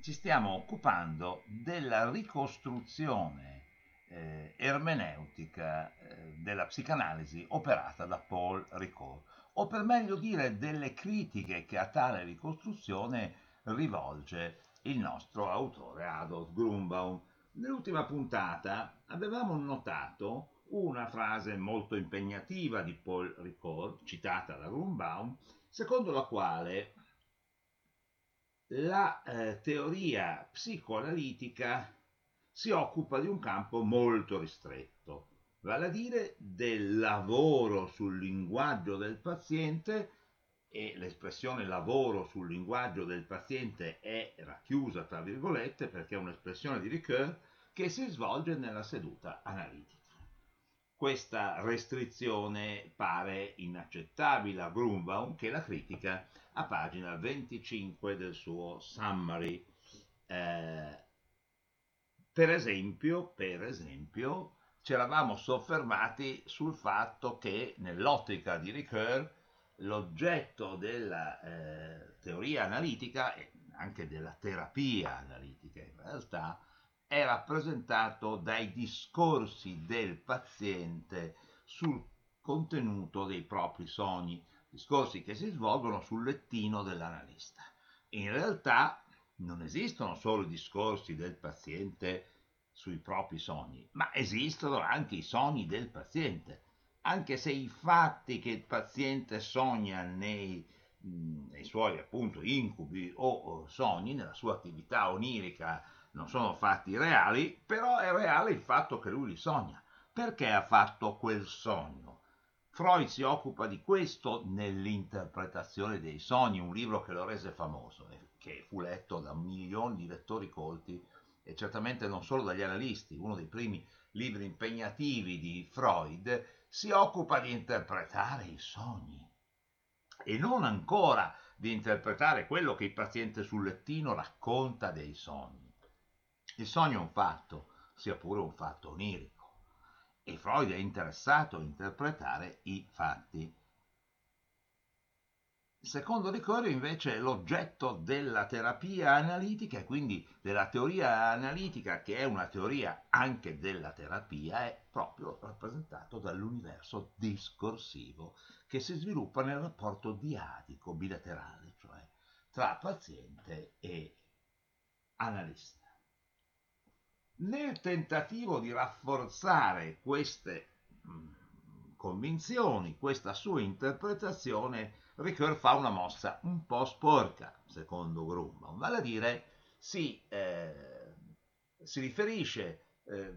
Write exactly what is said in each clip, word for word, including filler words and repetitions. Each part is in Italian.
ci stiamo occupando della ricostruzione eh, ermeneutica eh, della psicanalisi operata da Paul Ricoeur, o per meglio dire delle critiche che a tale ricostruzione rivolge il nostro autore Adolf Grünbaum. Nell'ultima puntata avevamo notato una frase molto impegnativa di Paul Ricoeur, citata da Grünbaum, secondo la quale la eh, teoria psicoanalitica si occupa di un campo molto ristretto, vale a dire del lavoro sul linguaggio del paziente, e l'espressione lavoro sul linguaggio del paziente è racchiusa tra virgolette perché è un'espressione di Ricoeur che si svolge nella seduta analitica. Questa restrizione pare inaccettabile a Grünbaum, che la critica a pagina venticinque del suo Summary. Eh, per esempio, per esempio, ci eravamo soffermati sul fatto che nell'ottica di Ricoeur l'oggetto della eh, teoria analitica e anche della terapia analitica in realtà è rappresentato dai discorsi del paziente sul contenuto dei propri sogni, discorsi che si svolgono sul lettino dell'analista. In realtà non esistono solo i discorsi del paziente sui propri sogni, ma esistono anche i sogni del paziente, anche se i fatti che il paziente sogna nei, nei suoi appunto incubi o sogni, nella sua attività onirica, non sono fatti reali, però è reale il fatto che lui li sogna. Perché ha fatto quel sogno? Freud si occupa di questo nell'interpretazione dei sogni, un libro che lo rese famoso e che fu letto da milioni di lettori colti e certamente non solo dagli analisti. Uno dei primi libri impegnativi di Freud si occupa di interpretare i sogni e non ancora di interpretare quello che il paziente sul lettino racconta dei sogni. Il sogno è un fatto, sia pure un fatto onirico, e Freud è interessato a interpretare i fatti. Secondo Ricoeur invece l'oggetto della terapia analitica e quindi della teoria analitica, che è una teoria anche della terapia, è proprio rappresentato dall'universo discorsivo che si sviluppa nel rapporto diadico bilaterale, cioè tra paziente e analista. Nel tentativo di rafforzare queste mh, convinzioni, questa sua interpretazione, Ricoeur fa una mossa un po' sporca, secondo Grünbaum, vale a dire si, eh, si riferisce eh,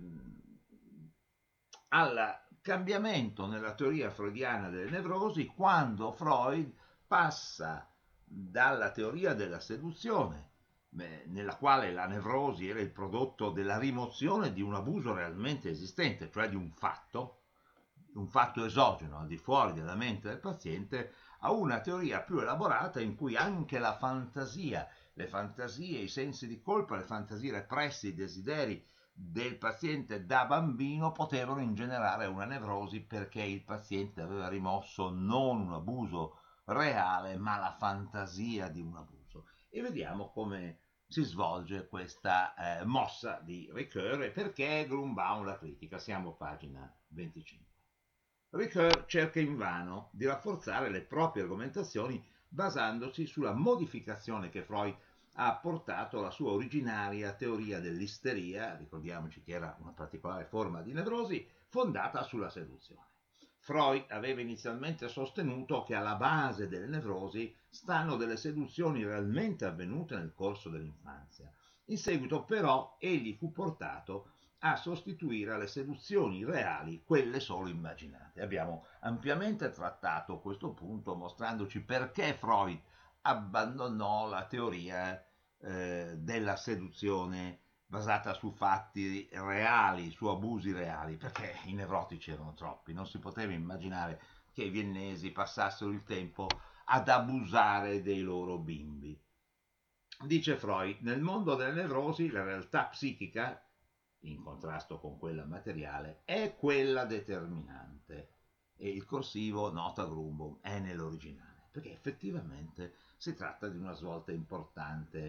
al cambiamento nella teoria freudiana delle nevrosi quando Freud passa dalla teoria della seduzione, nella quale la nevrosi era il prodotto della rimozione di un abuso realmente esistente, cioè di un fatto, un fatto esogeno al di fuori della mente del paziente, a una teoria più elaborata in cui anche la fantasia, le fantasie, i sensi di colpa, le fantasie repressi, i desideri del paziente da bambino potevano ingenerare una nevrosi perché il paziente aveva rimosso non un abuso reale, ma la fantasia di un abuso. E vediamo come si svolge questa eh, mossa di Ricoeur e perché Grünbaum la critica. Siamo a pagina venticinque. Ricoeur cerca invano di rafforzare le proprie argomentazioni basandosi sulla modificazione che Freud ha apportato alla sua originaria teoria dell'isteria, ricordiamoci che era una particolare forma di nevrosi, fondata sulla seduzione. Freud aveva inizialmente sostenuto che alla base delle nevrosi stanno delle seduzioni realmente avvenute nel corso dell'infanzia. In seguito però egli fu portato a sostituire alle seduzioni reali quelle solo immaginate. Abbiamo ampiamente trattato questo punto mostrandoci perché Freud abbandonò la teoria eh, della seduzione basata su fatti reali, su abusi reali, perché i nevrotici erano troppi, non si poteva immaginare che i viennesi passassero il tempo ad abusare dei loro bimbi. Dice Freud, nel mondo delle nevrosi la realtà psichica, in contrasto con quella materiale, è quella determinante. E il corsivo, nota Grünbaum, è nell'originale, perché effettivamente si tratta di una svolta importante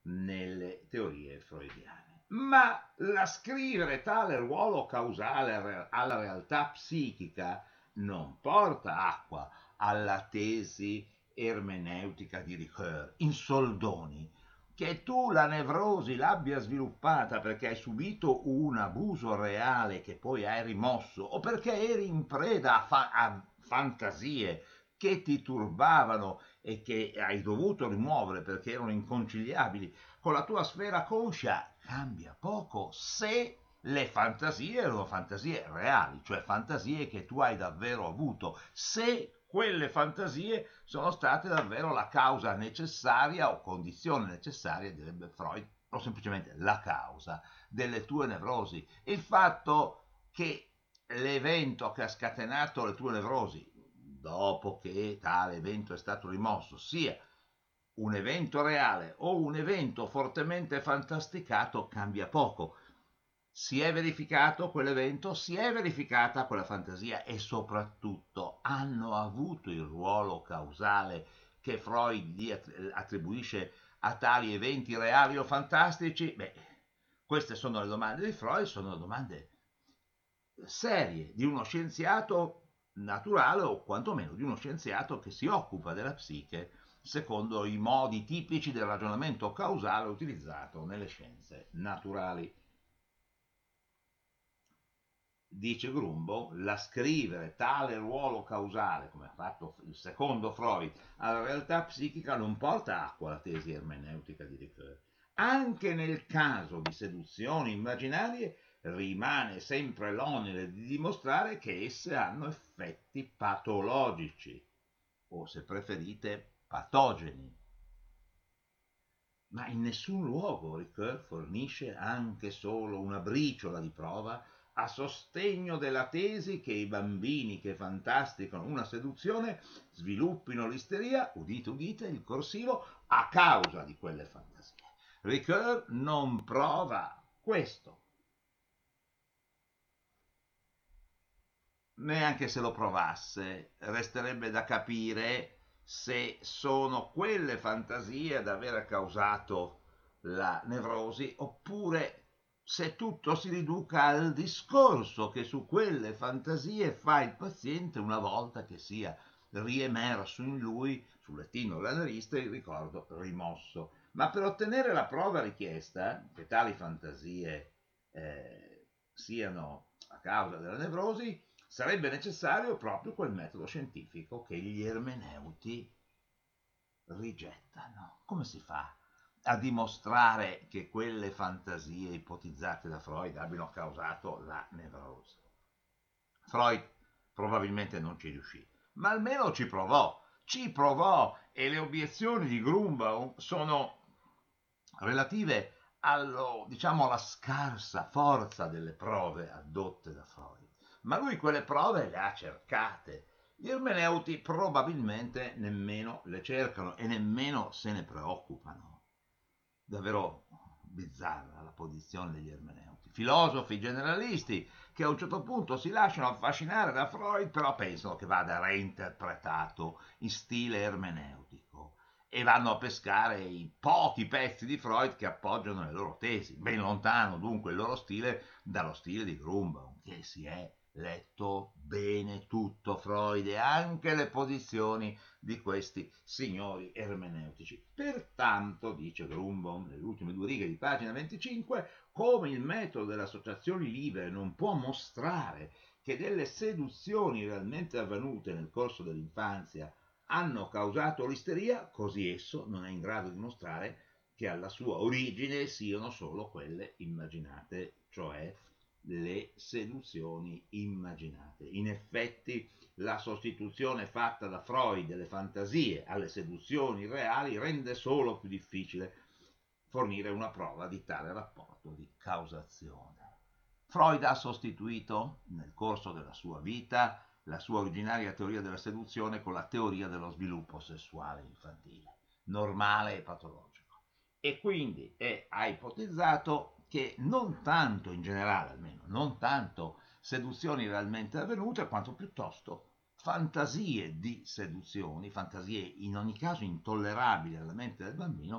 nelle teorie freudiane. Ma l'ascrivere tale ruolo causale alla realtà psichica non porta acqua alla tesi ermeneutica di Ricoeur. In soldoni, che tu la nevrosi l'abbia sviluppata perché hai subito un abuso reale che poi hai rimosso o perché eri in preda a, fa- a fantasie che ti turbavano e che hai dovuto rimuovere perché erano inconciliabili con la tua sfera conscia, cambia poco se le fantasie erano fantasie reali, cioè fantasie che tu hai davvero avuto, se quelle fantasie sono state davvero la causa necessaria o condizione necessaria, direbbe Freud, o semplicemente la causa delle tue nevrosi. Il fatto che l'evento che ha scatenato le tue nevrosi, dopo che tale evento è stato rimosso, sia un evento reale o un evento fortemente fantasticato, cambia poco. Si è verificato quell'evento, si è verificata quella fantasia e soprattutto hanno avuto il ruolo causale che Freud gli attribuisce a tali eventi reali o fantastici? Beh, queste sono le domande di Freud, sono domande serie di uno scienziato naturale o quantomeno di uno scienziato che si occupa della psiche secondo i modi tipici del ragionamento causale utilizzato nelle scienze naturali. Dice Grumbo, l'ascrivere tale ruolo causale, come ha fatto il secondo Freud, alla realtà psichica non porta acqua alla tesi ermeneutica di Ricoeur. Anche nel caso di seduzioni immaginarie rimane sempre l'onere di dimostrare che esse hanno effetti patologici, o se preferite patogeni. Ma in nessun luogo Ricoeur fornisce anche solo una briciola di prova a sostegno della tesi che i bambini che fantasticano una seduzione sviluppino l'isteria, udite udite, il corsivo, a causa di quelle fantasie. Ricoeur non prova questo. Neanche se lo provasse, resterebbe da capire se sono quelle fantasie ad aver causato la nevrosi oppure se tutto si riduca al discorso che su quelle fantasie fa il paziente una volta che sia riemerso in lui, sul lettino dell'analista, il ricordo rimosso. Ma per ottenere la prova richiesta, che tali fantasie eh, siano a causa della nevrosi, sarebbe necessario proprio quel metodo scientifico che gli ermeneuti rigettano. Come si fa a dimostrare che quelle fantasie ipotizzate da Freud abbiano causato la nevrosi? Freud probabilmente non ci riuscì, ma almeno ci provò, ci provò e le obiezioni di Grumbaum sono relative allo, diciamo, alla scarsa forza delle prove addotte da Freud. Ma lui quelle prove le ha cercate. Gli ermeneuti probabilmente nemmeno le cercano e nemmeno se ne preoccupano. Davvero bizzarra la posizione degli ermeneuti. Filosofi generalisti che a un certo punto si lasciano affascinare da Freud, però pensano che vada reinterpretato in stile ermeneutico e vanno a pescare i pochi pezzi di Freud che appoggiano le loro tesi, ben lontano dunque il loro stile dallo stile di Grumbaum, che si è letto bene tutto Freud e anche le posizioni di questi signori ermeneutici. Pertanto, dice Grumbaum nelle ultime due righe di pagina venticinque, come il metodo delle associazioni libere non può mostrare che delle seduzioni realmente avvenute nel corso dell'infanzia hanno causato l'isteria, così esso non è in grado di mostrare che alla sua origine siano solo quelle immaginate, cioè le seduzioni immaginate. In effetti, la sostituzione fatta da Freud delle fantasie alle seduzioni reali rende solo più difficile fornire una prova di tale rapporto di causazione. Freud ha sostituito nel corso della sua vita la sua originaria teoria della seduzione con la teoria dello sviluppo sessuale infantile, normale e patologico. E quindi è, ha ipotizzato che non tanto in generale, almeno, non tanto seduzioni realmente avvenute, quanto piuttosto fantasie di seduzioni, fantasie in ogni caso intollerabili alla mente del bambino,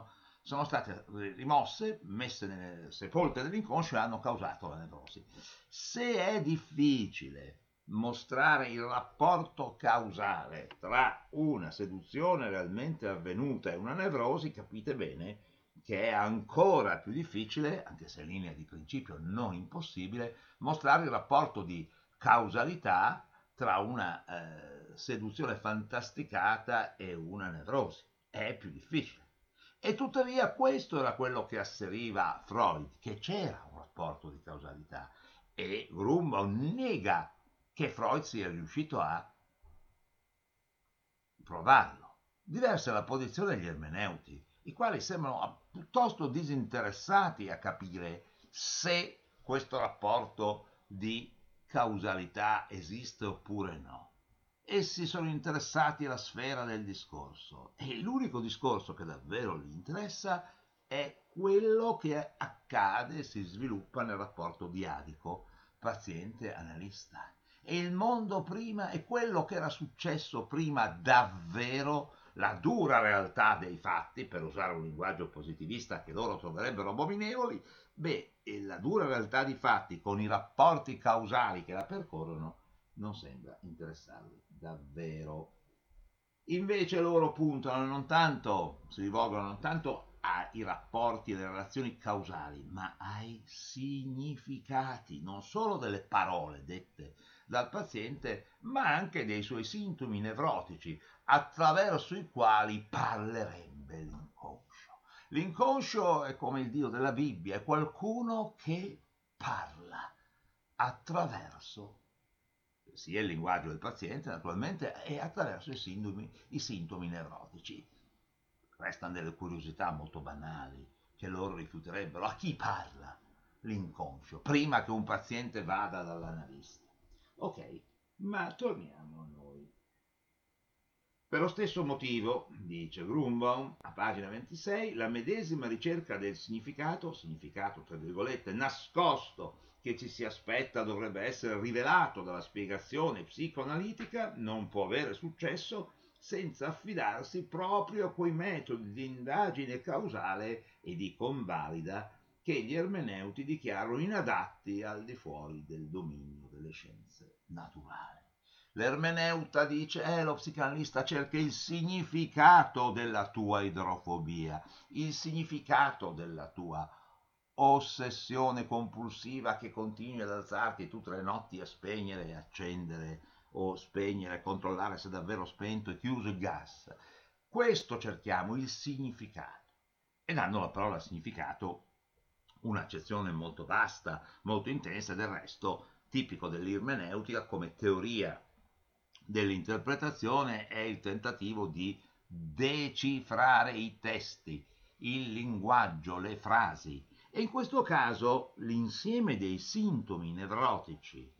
sono state rimosse, messe nelle, sepolte nell'inconscio e hanno causato la nevrosi. Se è difficile mostrare il rapporto causale tra una seduzione realmente avvenuta e una nevrosi, capite bene che è ancora più difficile, anche se in linea di principio non impossibile, mostrare il rapporto di causalità tra una eh, seduzione fantasticata e una nevrosi. È più difficile. E tuttavia questo era quello che asseriva Freud, che c'era un rapporto di causalità, e Grunbaum nega che Freud sia riuscito a provarlo. Diversa è la posizione degli ermeneuti, i quali sembrano piuttosto disinteressati a capire se questo rapporto di causalità esiste oppure no. Essi sono interessati alla sfera del discorso e l'unico discorso che davvero gli interessa è quello che accade e si sviluppa nel rapporto diadico paziente-analista. E il mondo prima è quello che era successo prima davvero, la dura realtà dei fatti, per usare un linguaggio positivista che loro troverebbero abominevoli. Beh, e la dura realtà dei fatti con i rapporti causali che la percorrono non sembra interessarli davvero. Invece loro puntano non tanto, si rivolgono non tanto ai rapporti e alle relazioni causali, ma ai significati, non solo delle parole dette dal paziente, ma anche dei suoi sintomi nevrotici, attraverso i quali parlerebbe l'inconscio. L'inconscio è come il Dio della Bibbia, è qualcuno che parla attraverso sia il linguaggio del paziente naturalmente e attraverso i sintomi, i sintomi nevrotici. Restano delle curiosità molto banali che loro rifiuterebbero. A chi parla l'inconscio prima che un paziente vada dall'analista? Ok, ma torniamo a noi. Per lo stesso motivo, dice Grunbaum, a pagina ventisei, la medesima ricerca del significato, significato tra virgolette, nascosto, che ci si aspetta dovrebbe essere rivelato dalla spiegazione psicoanalitica, non può avere successo senza affidarsi proprio a quei metodi di indagine causale e di convalida che gli ermeneuti dichiarano inadatti al di fuori del dominio delle scienze naturali. L'ermeneuta dice, eh, lo psicanalista cerca il significato della tua idrofobia, il significato della tua ossessione compulsiva che continui ad alzarti tutte le notti a spegnere e accendere o spegnere e controllare se è davvero spento e chiuso il gas. Questo cerchiamo, il significato. E danno la parola significato un'accezione molto vasta, molto intensa, del resto tipico dell'ermeneutica come teoria dell'interpretazione è il tentativo di decifrare i testi, il linguaggio, le frasi. E in questo caso l'insieme dei sintomi nevrotici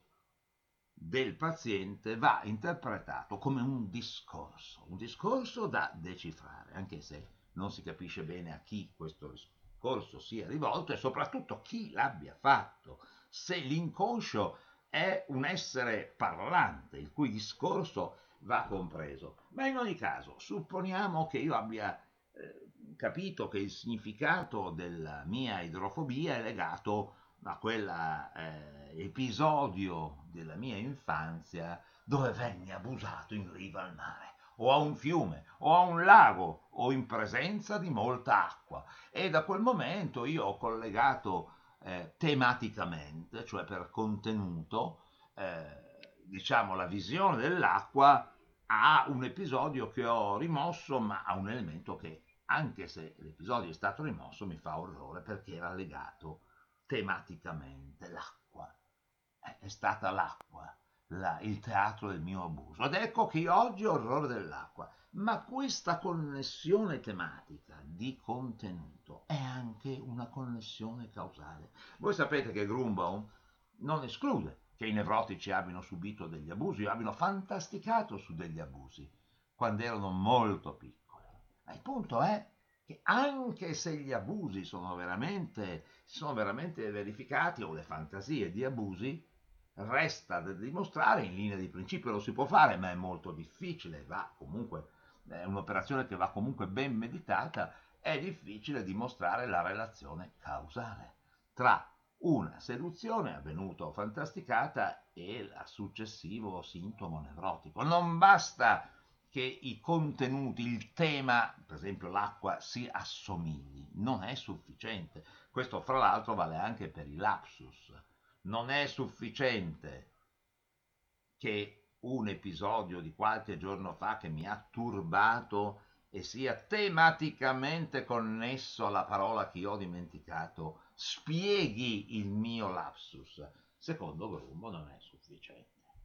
del paziente va interpretato come un discorso, un discorso da decifrare, anche se non si capisce bene a chi questo discorso sia rivolto e soprattutto chi l'abbia fatto, se l'inconscio è un essere parlante, il cui discorso va compreso. Ma in ogni caso, supponiamo che io abbia eh, capito che il significato della mia idrofobia è legato a quell'episodio eh, della mia infanzia dove venni abusato in riva al mare, o a un fiume, o a un lago, o in presenza di molta acqua. E da quel momento io ho collegato eh, tematicamente, cioè per contenuto, eh, diciamo la visione dell'acqua a un episodio che ho rimosso, ma a un elemento che, anche se l'episodio è stato rimosso, mi fa orrore perché era legato tematicamente. L'acqua eh, è stata l'acqua, la, il teatro del mio abuso. Ed ecco che io oggi ho orrore dell'acqua. Ma questa connessione tematica di contenuto è anche una connessione causale. Voi sapete che Grunbaum non esclude che i nevrotici abbiano subito degli abusi, o abbiano fantasticato su degli abusi quando erano molto piccoli. Ma il punto è che anche se gli abusi sono veramente, sono veramente verificati, o le fantasie di abusi, resta da dimostrare, in linea di principio lo si può fare, ma è molto difficile, va comunque, è un'operazione che va comunque ben meditata, è difficile dimostrare la relazione causale tra una seduzione avvenuta o fantasticata e il successivo sintomo nevrotico. Non basta che i contenuti, il tema, per esempio l'acqua, si assomigli, non è sufficiente. Questo fra l'altro vale anche per i lapsus. Non è sufficiente che un episodio di qualche giorno fa che mi ha turbato e sia tematicamente connesso alla parola che io ho dimenticato spieghi il mio lapsus. Secondo Grumbo non è sufficiente.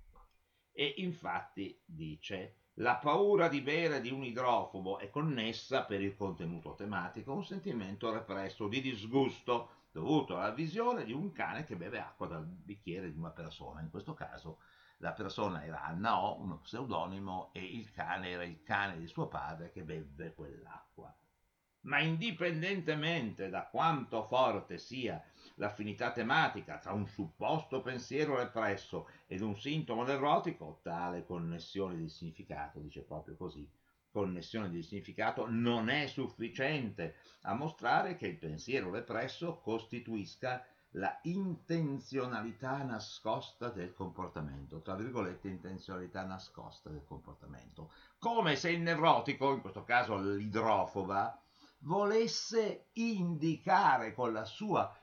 E infatti dice: la paura di bere di un idrofobo è connessa, per il contenuto tematico, a un sentimento represso di disgusto dovuto alla visione di un cane che beve acqua dal bicchiere di una persona. In questo caso la persona era Anna O, uno pseudonimo, e il cane era il cane di suo padre che beve quell'acqua. Ma indipendentemente da quanto forte sia l'affinità tematica tra un supposto pensiero represso ed un sintomo nevrotico, tale connessione di significato, dice proprio così, connessione di significato non è sufficiente a mostrare che il pensiero represso costituisca la intenzionalità nascosta del comportamento, tra virgolette intenzionalità nascosta del comportamento, come se il nevrotico, in questo caso l'idrofoba, volesse indicare con la sua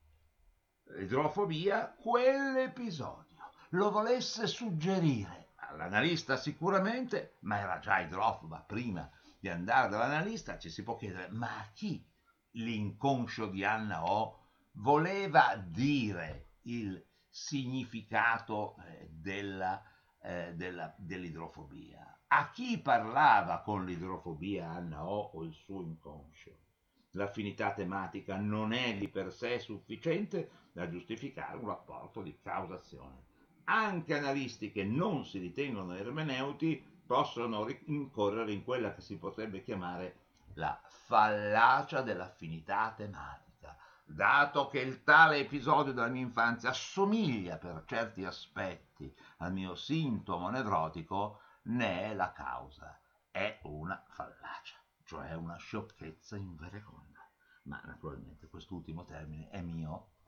idrofobia quell'episodio, lo volesse suggerire all'analista sicuramente, ma era già idrofoba prima di andare dall'analista. Ci si può chiedere: ma a chi l'inconscio di Anna O voleva dire il significato eh, della, eh, della, dell'idrofobia? A chi parlava con l'idrofobia Anna O o il suo inconscio? L'affinità tematica non è di per sé sufficiente da giustificare un rapporto di causazione. Anche analisti che non si ritengono ermeneuti possono incorrere in quella che si potrebbe chiamare la fallacia dell'affinità tematica, dato che il tale episodio della mia infanzia assomiglia per certi aspetti al mio sintomo nevrotico, ne è la causa. È una fallacia, cioè una sciocchezza invereconda. Ma naturalmente quest'ultimo termine è mio